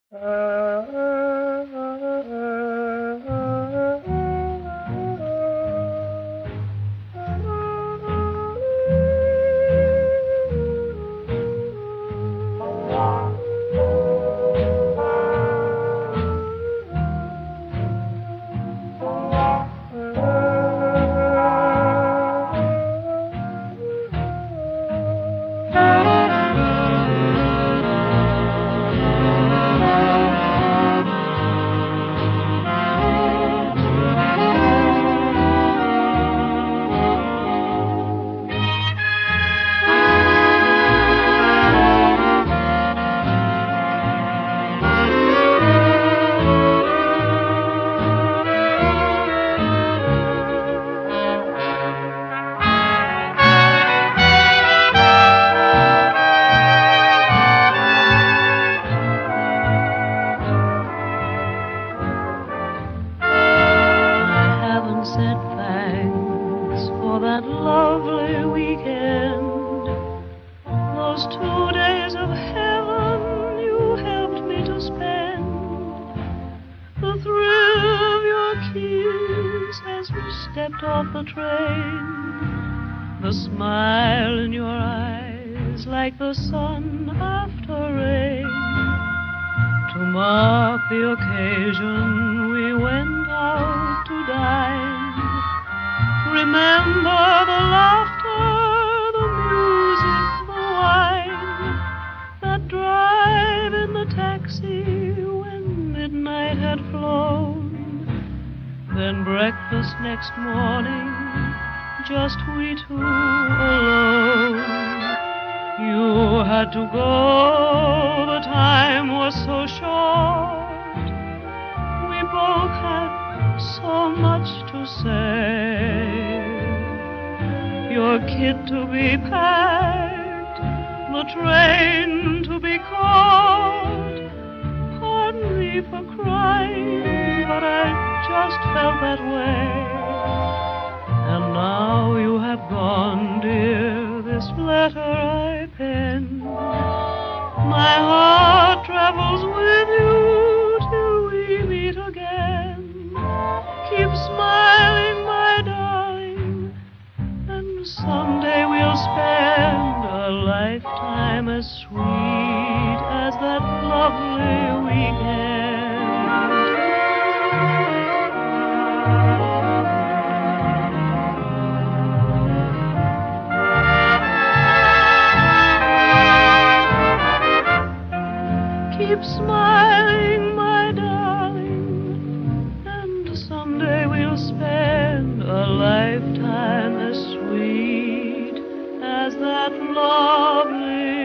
Said thanks for that lovely weekend. Those 2 days of heaven you helped me to spend. The thrill of your kiss as we stepped off the train. The smile in your eyes like the sun after rain. To mark the occasion we went out to dine. Remember the laughter, the music, the wine. That drive in the taxi when midnight had flown. Then breakfast next morning, just we two alone. You had to go, the time was so short. We both had so much to say. Your kit to be packed, the train to be caught. Pardon me for crying, but I just felt that way. And now you have gone, dear, this letter I pen. My heart travels with you till we meet again. Keep smiling, my darling, and someday we'll spend a lifetime as sweet as that lovely weekend. Keep smiling, my darling, and someday we'll spend a lifetime as sweet as that lovely